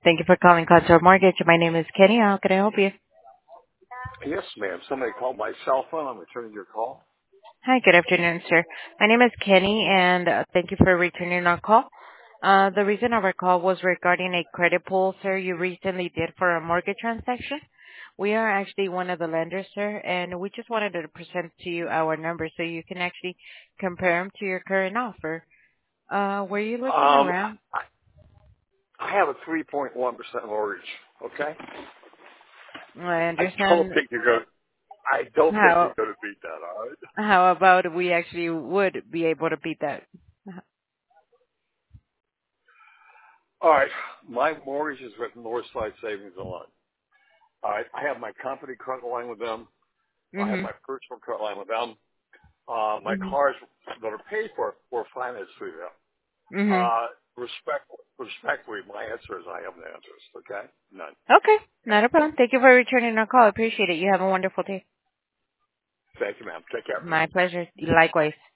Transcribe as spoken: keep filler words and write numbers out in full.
Thank you for calling Contour Mortgage. My name is Kenny. How can I help you? Yes, ma'am. Somebody called my cell phone. I'm returning your call. Hi, good afternoon, sir. My name is Kenny, and uh, thank you for returning our call. Uh, the reason of our call was regarding a credit pull, sir, you recently did for a mortgage transaction. We are actually one of the lenders, sir, and we just wanted to present to you our numbers so you can actually compare them to your current offer. Uh, were you looking Um, around? I, I have a three point one percent mortgage. Okay. I I don't understand think you're going. to I don't think how you're going to beat that. All right. how about we actually would be able to beat that. All right. My mortgage is with Northside Savings and Loan. All right. I have my company credit line with them. I have Mhm. my personal credit line with them. Uh, my Mhm. cars that are paid for were financed through them. Mhm. Uh, respect, respectfully, my answer is I have no answers. Okay. None. Okay, not a problem. Thank you for returning our call. I appreciate it. You have a wonderful day. Thank you, ma'am. Take care. My pleasure. Likewise.